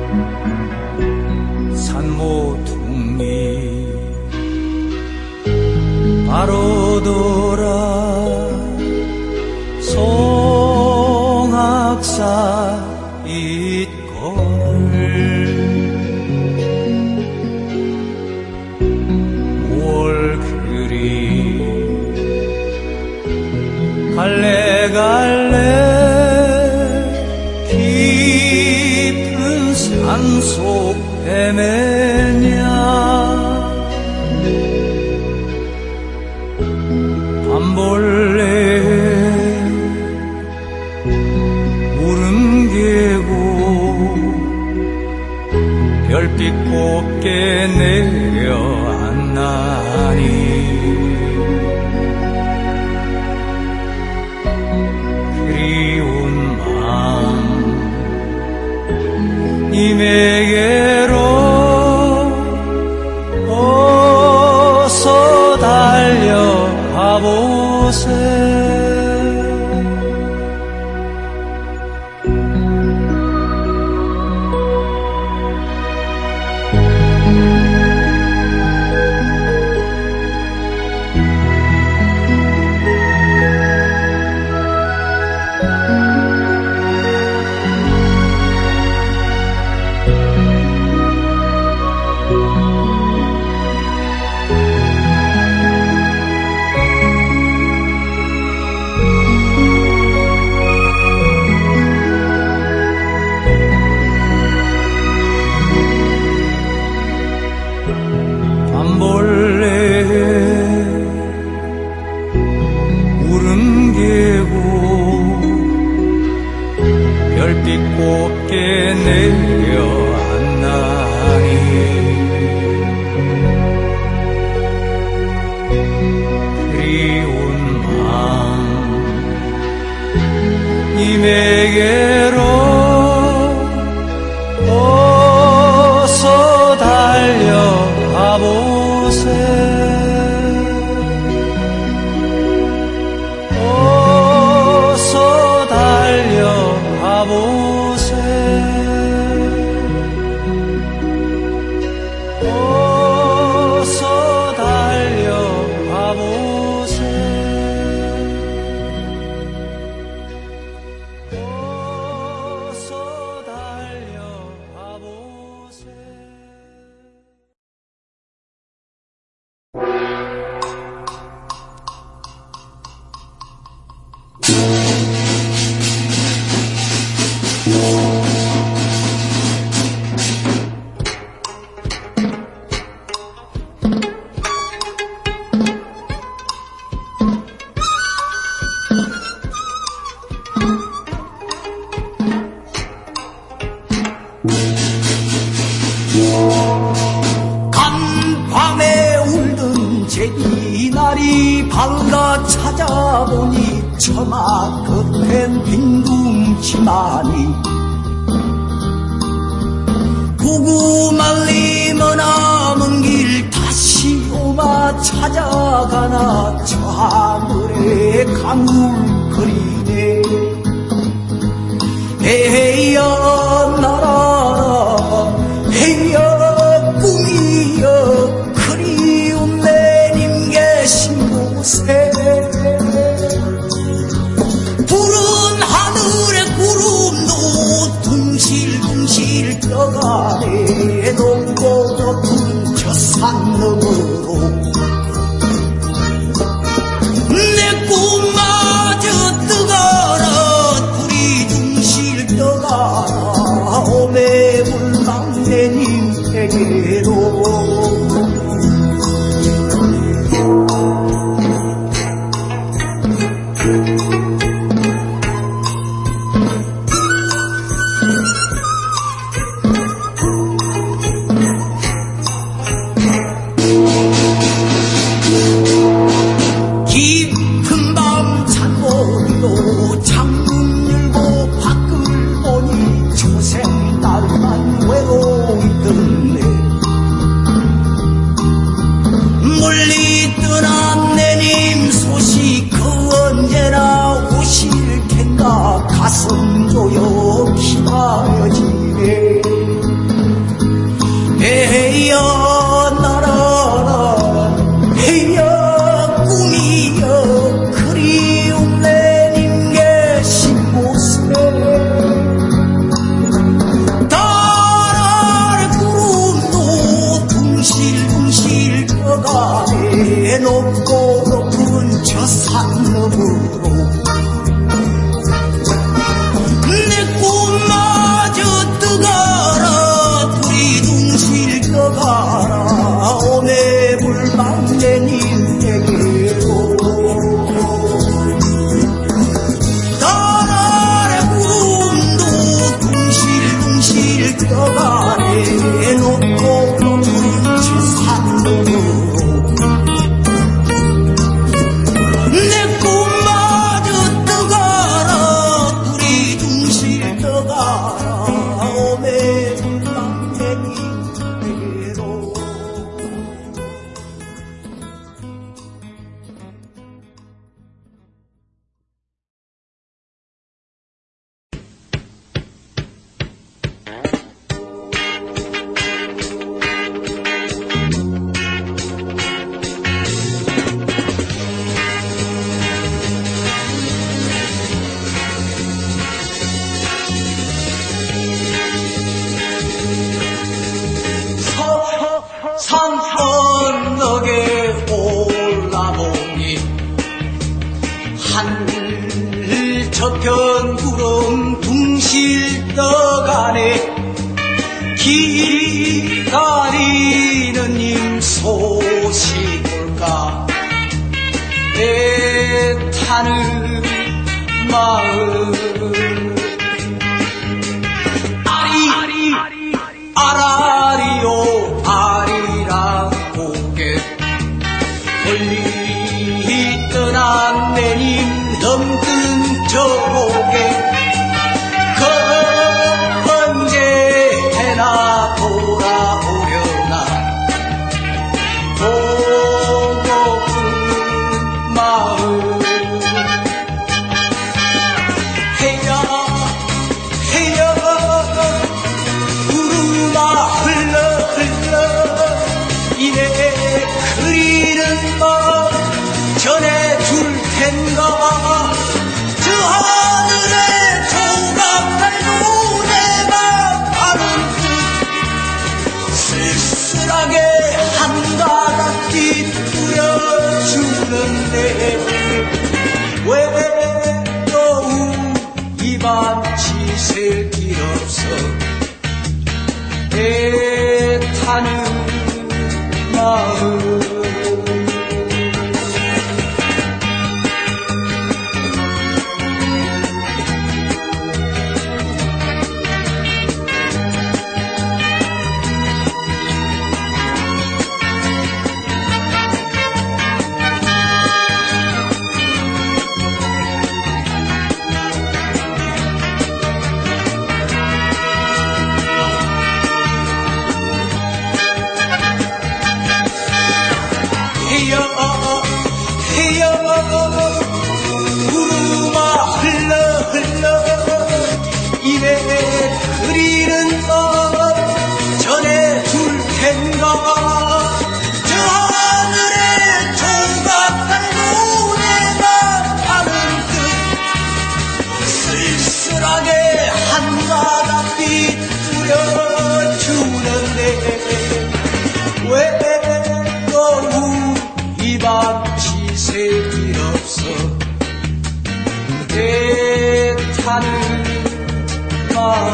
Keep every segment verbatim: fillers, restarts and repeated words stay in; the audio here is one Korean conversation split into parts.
산모퉁이 바로 돌아 송악사 있거늘 월 그리 갈래갈래 깊은 산속 헤매냐 밤벌레 물은 개고 별빛 곱게 내려앉나니 그리운 마음 님에게로 어서 달려가보세. 간밤에 울던 제이날이 밝아 찾아보니 처마 끝엔 빈둥치마니 구구말리 머나먼 길 다시 오마 찾아가나 저 하늘에 강물거리네. 에헤여 나라 헤여 꿈이여 그리운 내님 계신 곳에 푸른 하늘에 구름도 둥실둥실 떠가네. 높고 높은 저 산 너머로 내 꿈마저 뜨거라 불이 둥실 떠가라 오매불망 내님에게로. 깊은 밤 찬보리로 창문 열고 밖을 보니 초생 딸만 외로이 듣네. 높고 높은 저 산 너머로 내 꿈마저 떠가라 불이 둥실 떠가라 오매불망 내 님에게로 달아래 구름도 둥실둥실 떠가네 높고 높은 저 산 너머로 내 꿈마저 떠가라 불이 둥실 떠가라 오매불망 내 님에게로 산언덕에 올라보니 하늘 저편 구름 둥실 떠가네 기다리는 님 소식 올까 애타는 마음 아리 아라리요 아리랑 고개 멀리 떠난 내님 넘뜬 저 고개 그 언제나 돌아오려나 보고픈 마음 해야 해야 구름아 흘러 흘러 이내 그리는 마 전해줄 텐가 저 하늘에 조각 달고 내가 가는 듯 쓸쓸하게 한가닥 뒤뿌려주는데 외로운 이밤 지샐 길 없어 애타는 마음 구름아 흘러 흘러 이내 그리는 것 전해줄 텐가 저 하늘에 조각 달고 내가 가는 듯 쓸쓸하게 한가닥 뒤뿌려주는데 외로운 이밤 지샐 길 없어 애타는 마음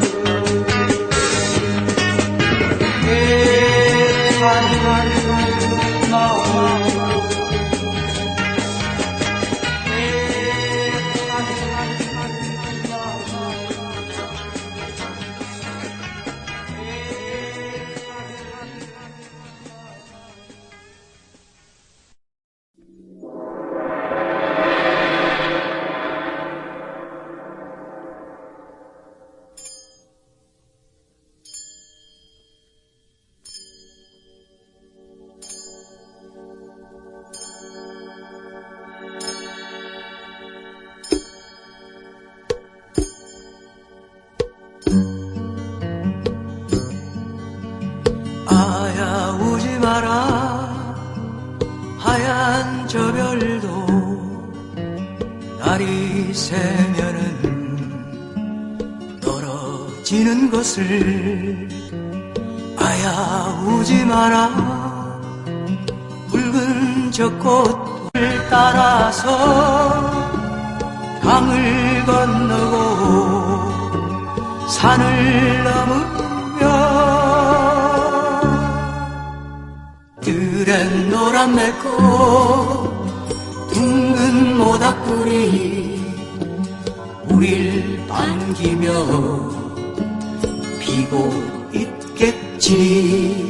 애타는 마음 저 별도 날이 새면은 떨어지는 것을 아야 우지 마라 붉은 저 꽃을 따라서 강을 건너고 산을 넘으며 들엔 노란 맺고 둥근 모닥불이 우릴 반기며 피고 있겠지.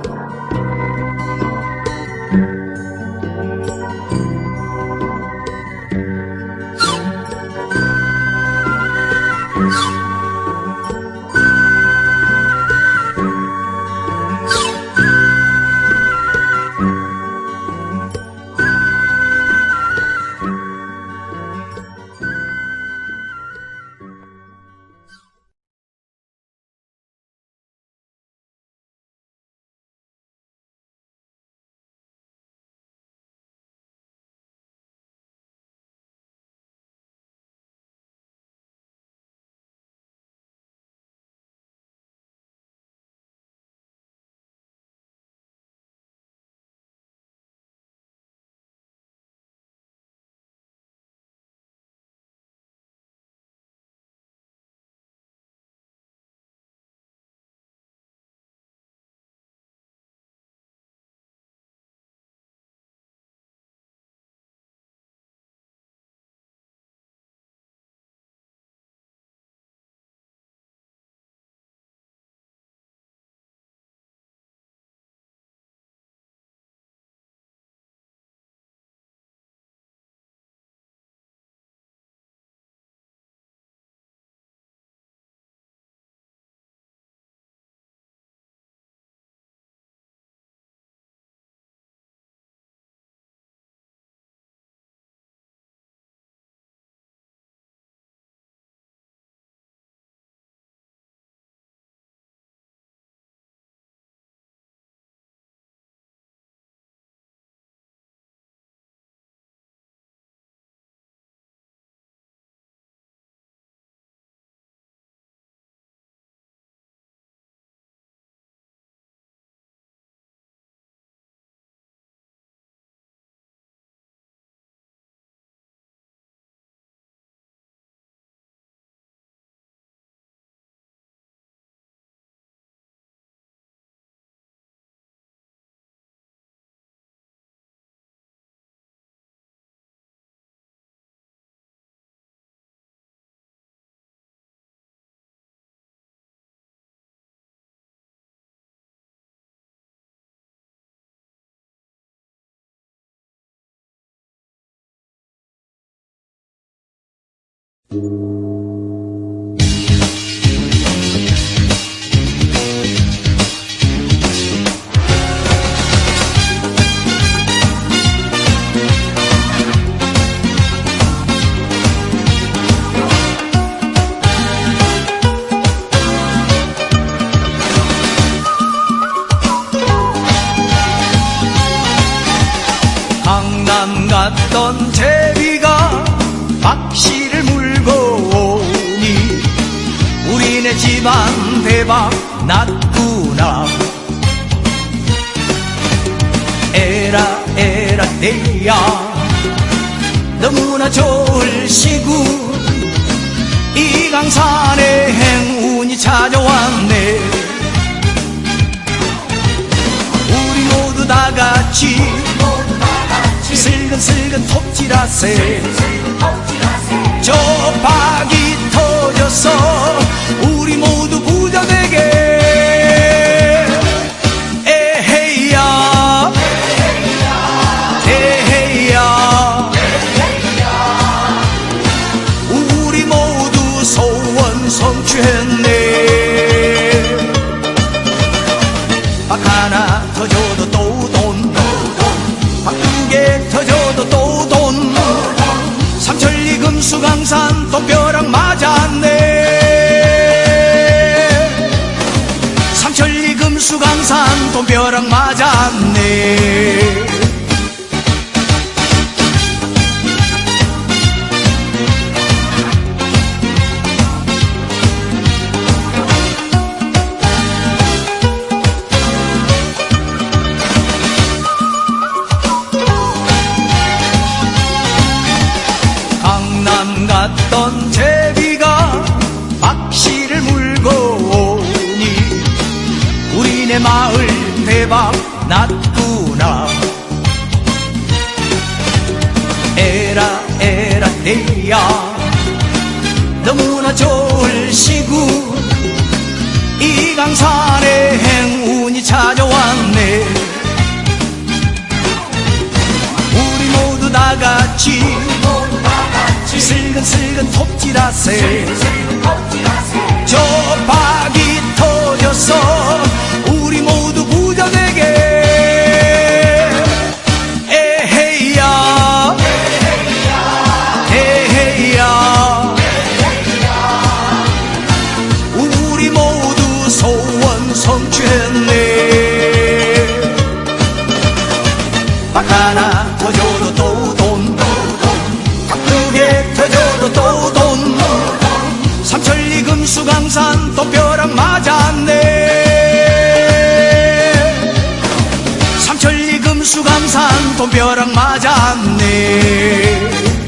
강남 갔던 제비가 박씨를 물고 오니 우리네 집안 대박 났구나. 에라 에라 내야 너무나 좋을 시구 이 강산에 행운이 찾아왔네. 우리 모두 다 같이 슬근슬근 톱질하세. 저 박이 터져서 우리 모두 부자 되게. 에헤이야 에헤이야 우리 모두 소원 성취했네. 박 하나 터져도 또 돈, 박 두 개 터져도 또 돈. 삼천리 금수강산 또 벼락 맞았네. 삼천리 금수강산 또 벼락 맞았네. 마을 대박 났구나. 에라 에라 내야 너무나 좋을 시구 이 강산에 행운이 찾아왔네. 우리 모두 다 같이 슬근슬근 톱질하세. 저 박이 터져서 우리 모두 부자 되게. 에헤이야 에헤이야 우리 모두 소원 성취했네. 박 하나 더 줘도 또 돈, 두 개 더 줘도 또 돈. 삼천리 금수강산 또 벼락 맞았네. 삼천리 금수강산 또 벼락 맞았네.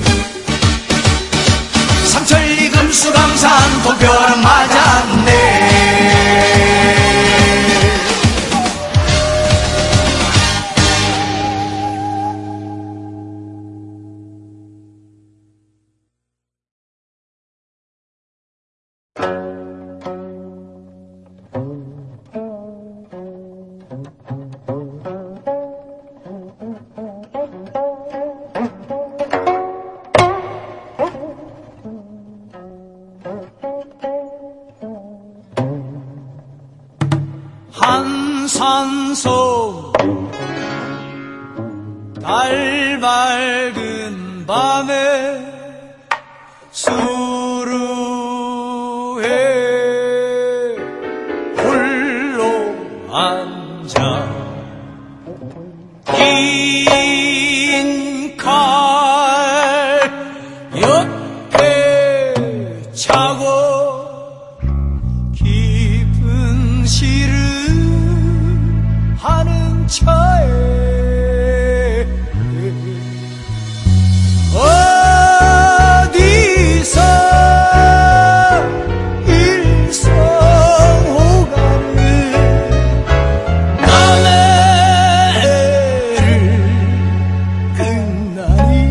삼천리 금수강산 또 벼락 맞았네. 한산섬 달 밝은 밤에 수루에 홀로 앉아 긴 칼 옆에 차고 깊은 시를 하는 차에 어디서 일성호가를 남해를 끝나니.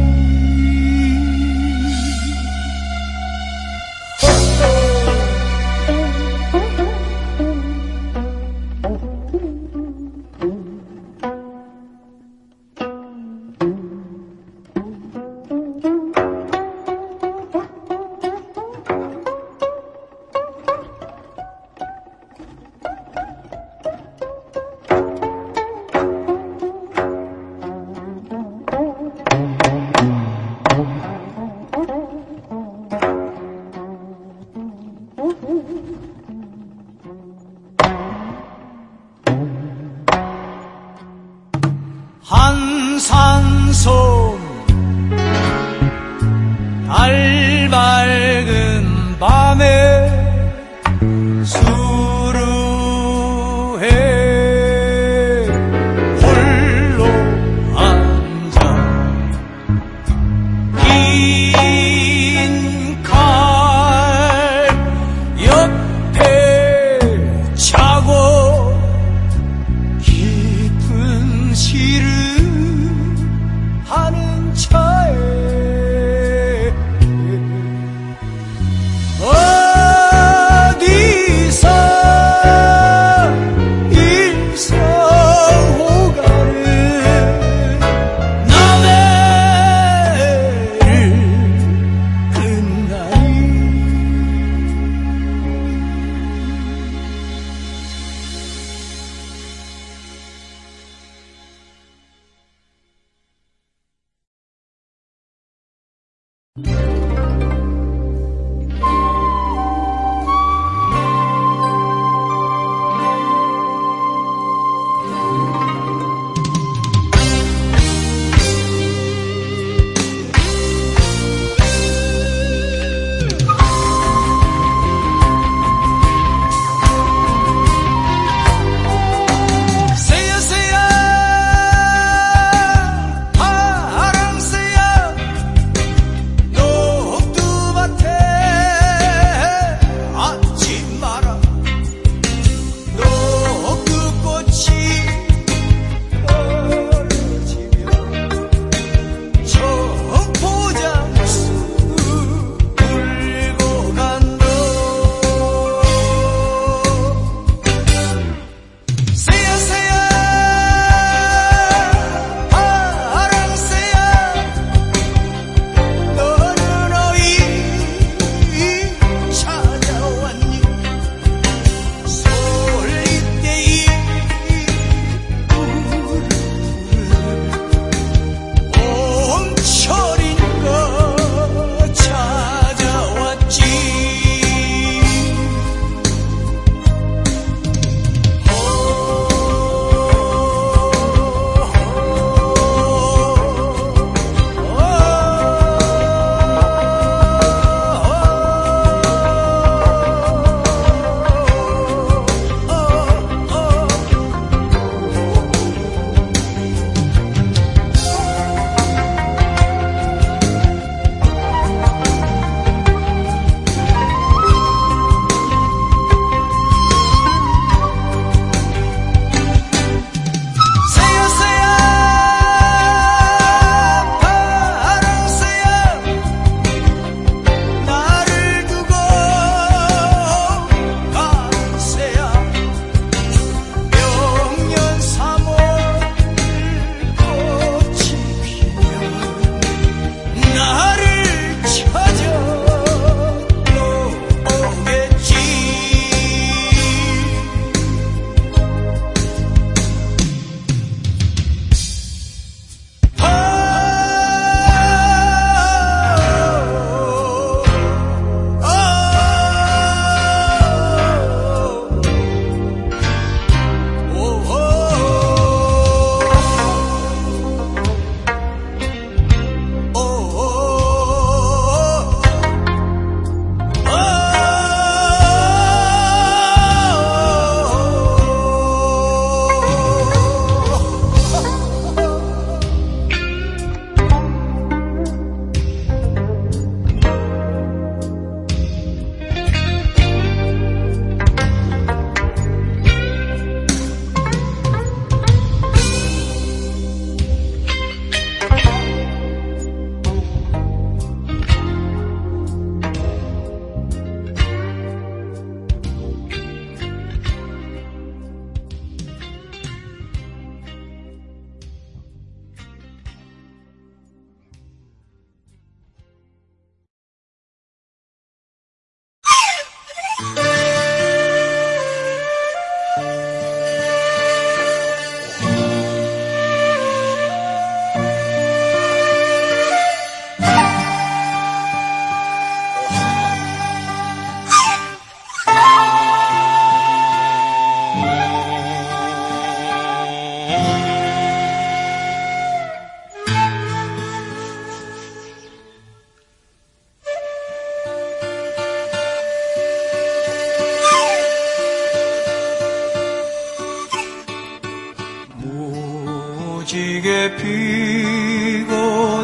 무지개 피고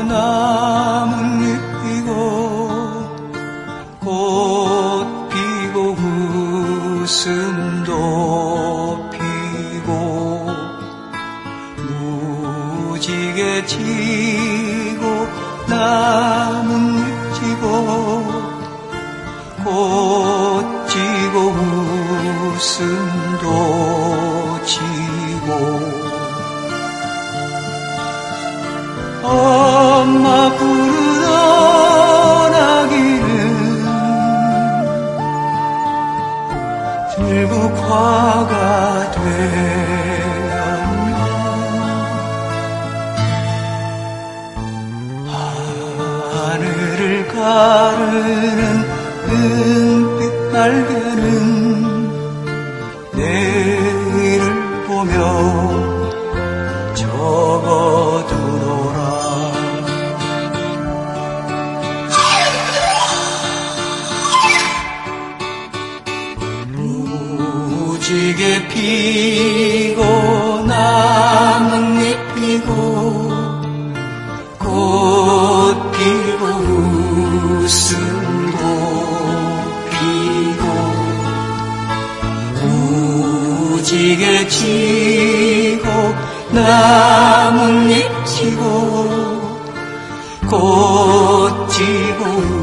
나뭇잎 피고 꽃 피고 웃음도 피고 무지개 지고 나뭇잎 지고 꽃 지고 웃음도 지고 엄마 부르던 아기는 들국화가 되었나 하늘을 가르는 은빛 날개는 내일을 보며 접어두노라 무지개 피고 나뭇잎 피고 꽃 피고 웃음도 피고 무지개 지고 나뭇잎 지고 꽃 지고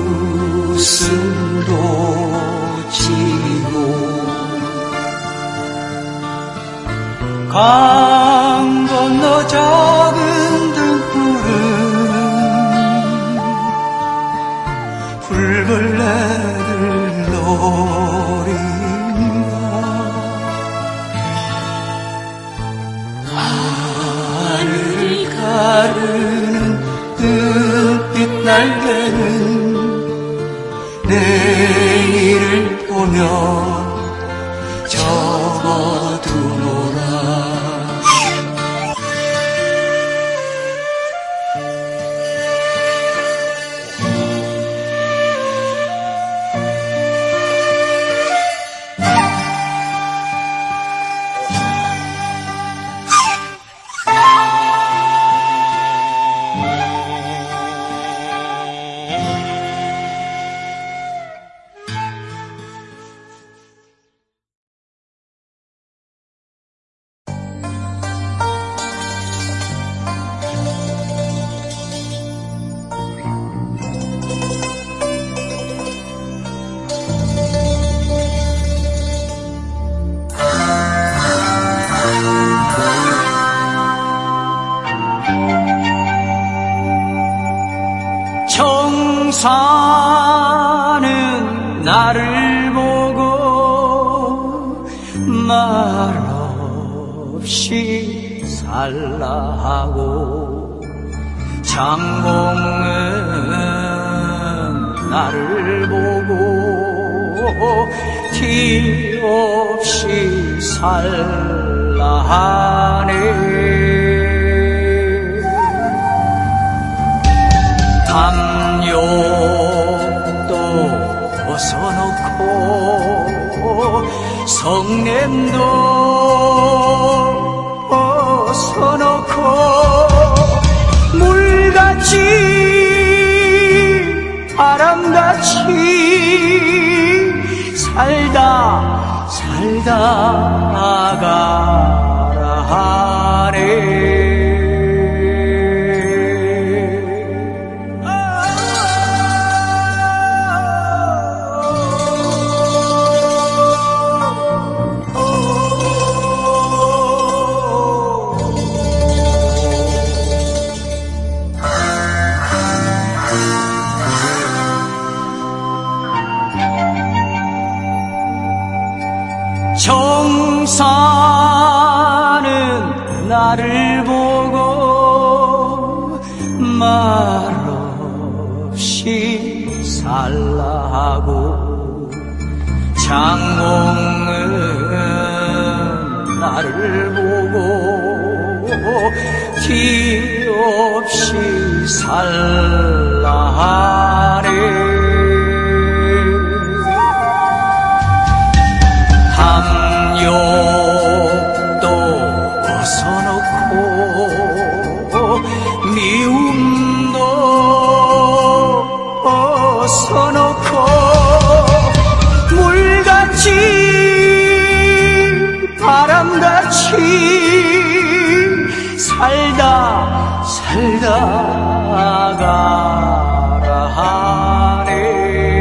웃음도 지고 강 건너 작은 등불은 불벌레들 노린다 하늘을 가르는 은빛 날개는 내일을 보며 접어두노라 청사는 나를 보고 말 없이 살라 하고 장공은 나를 보고 티 없이 살라 하네 담요도 벗어놓고 성냄도 벗어놓고 물같이 바람같이 살다 살다 가라 하네 청사는 나를 보고 말 없이 살라 하고 장공은 나를 보고 티 없이 살라 하네 담요도 벗어놓고 바람같이 살다 살다 가라 하네.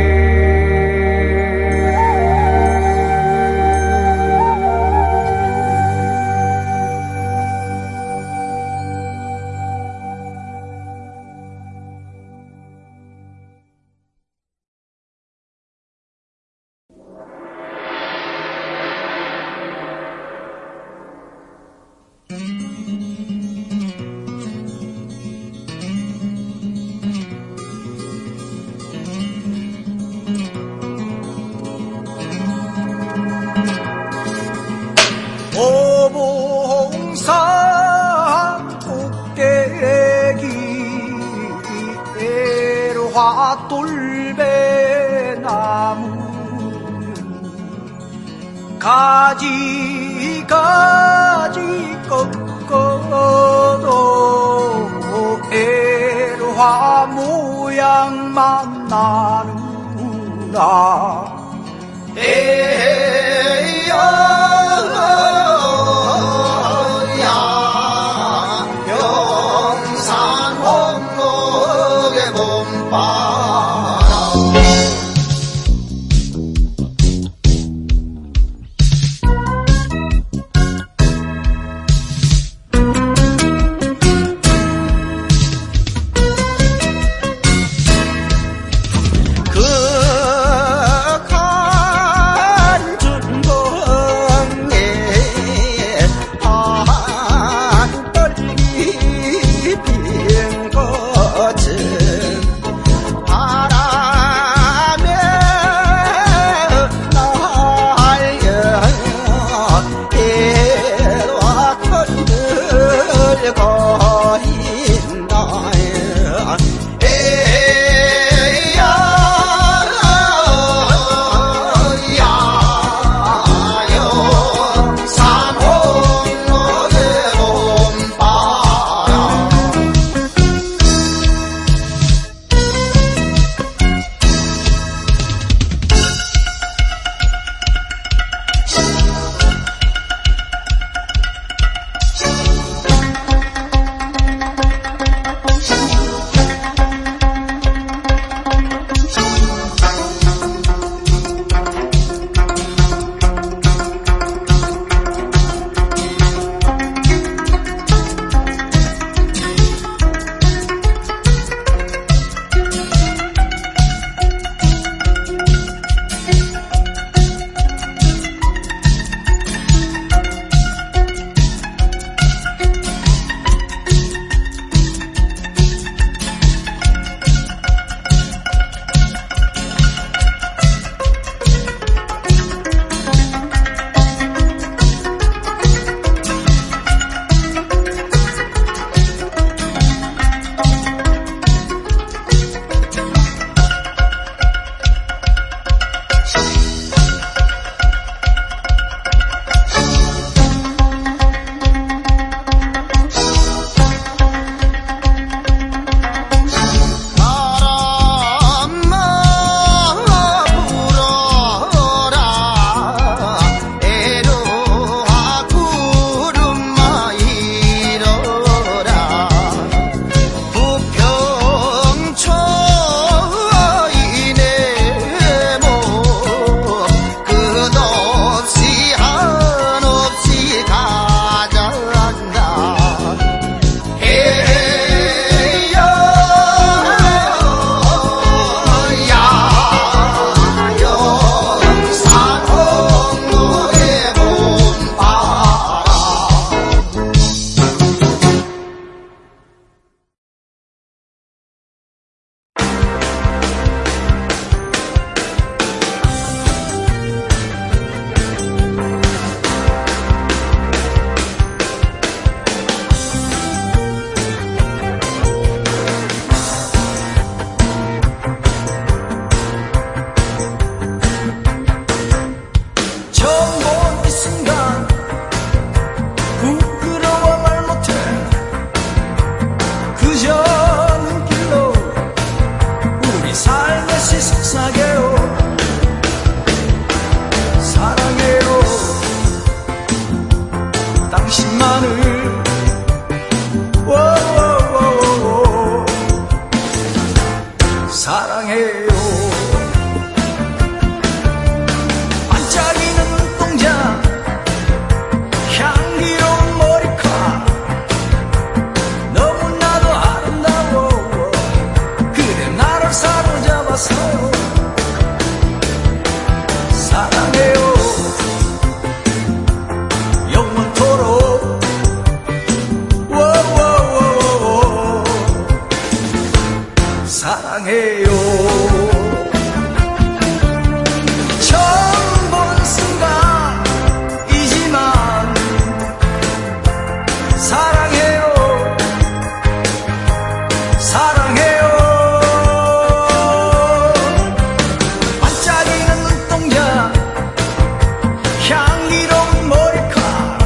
오봉산 꼭대기 돌배나무 가지 가지 꺾어도 애화 모양만 나누나 에야 하늘 워워워워워 사랑해요. 반짝이는 눈동자 향기로운 머리카 너무나도 아름다워 그대 나를 사로잡았어요. 사랑해요. 영원토록 워워워워 사랑해요. 처음 본 순간이지만 사랑해요. 사랑해요. 반짝이는 눈동자 향기로운 머리카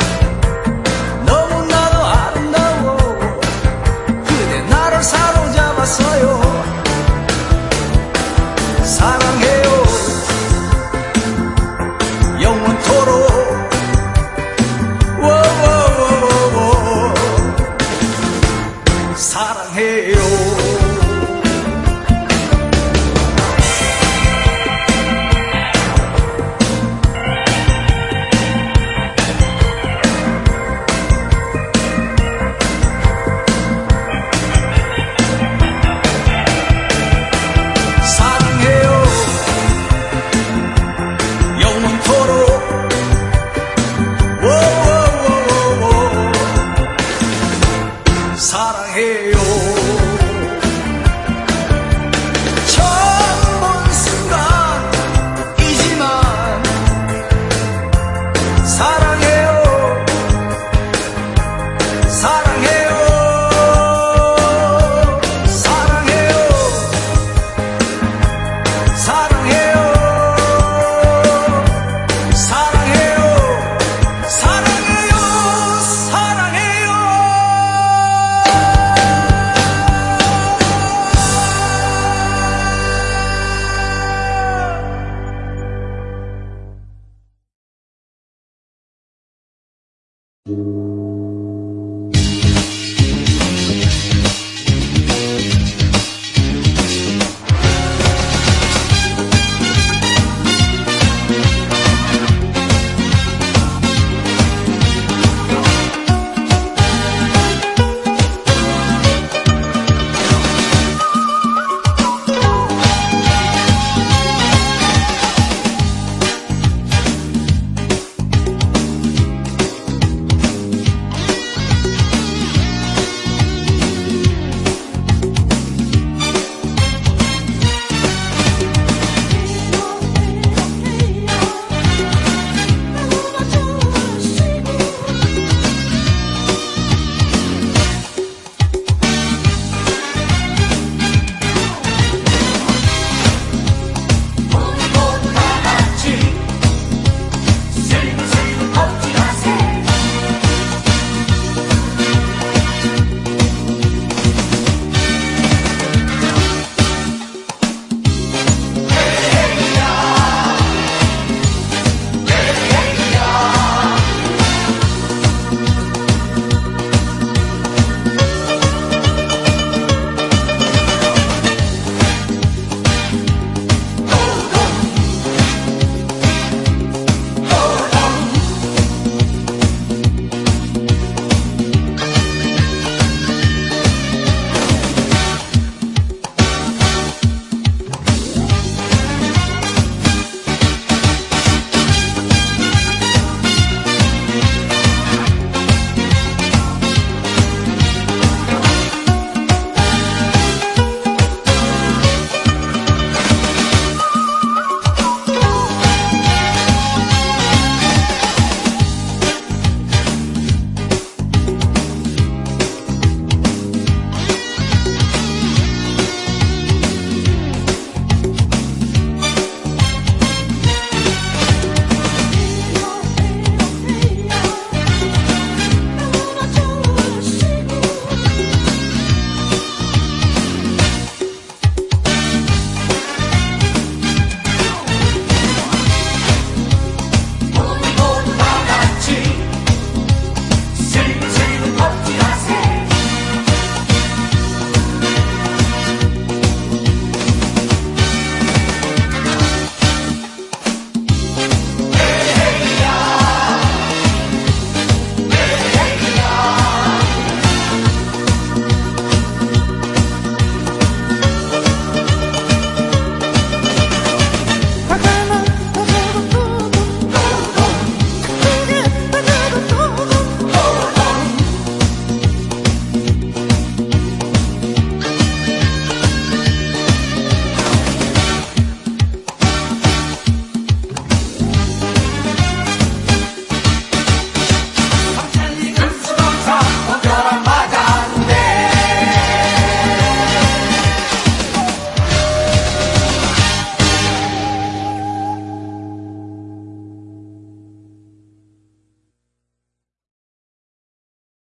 너무나도 아름다워 그대 나를 사로잡았어요. 사랑해요. 영원토록 워워워워 사랑해요. 사랑해요. 영원토록 워워워워 사랑해요. 처음 본 순간이지만 사랑해요. 사랑해요. 사랑해요. 사랑해요. 사랑해요. 사랑해요. 사랑해요.